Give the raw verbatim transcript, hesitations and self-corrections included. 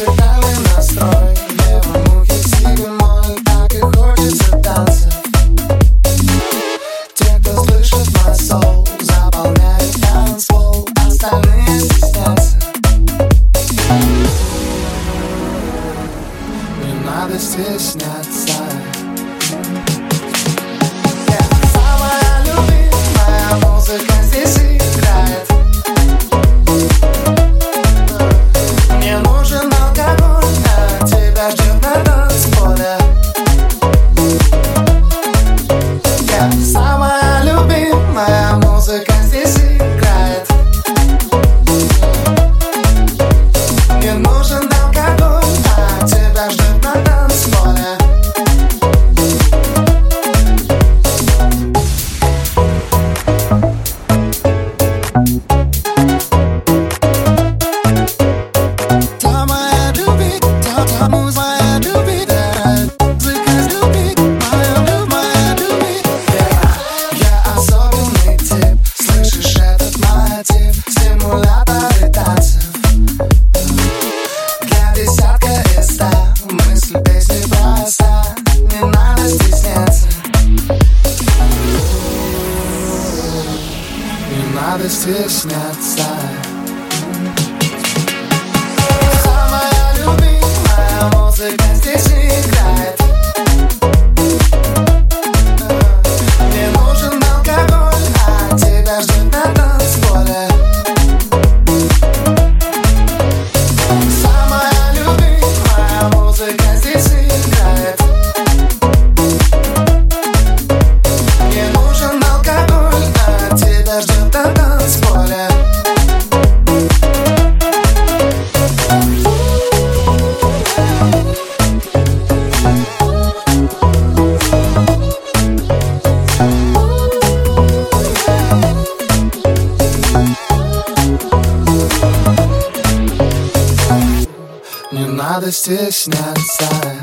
музыкальный настрой. Левомухий себе мой, так и хочется танцев. Те, кто слышит мой соул, заполняют танцпол, остальные стеснятся. Не надо стесняться. Самая любимая музыка здесь играет. Мне нужен алкоголь, а тебя ждет на танцполе. Самая любимая музыка здесь играет. Мне нужен алкоголь, а тебя ждет на танцполе. Стимуляторы танцев для десятка и ста. Мысль песни проста, не надо стесняться. Не надо стесняться. Самая любимая музыка здесь играет. Мне нужен алкоголь, а тебя ждет на танцполе. Музыка здесь играет. Мне нужен алкоголь, а тебя ждет на танцполе. Не надо стесняться.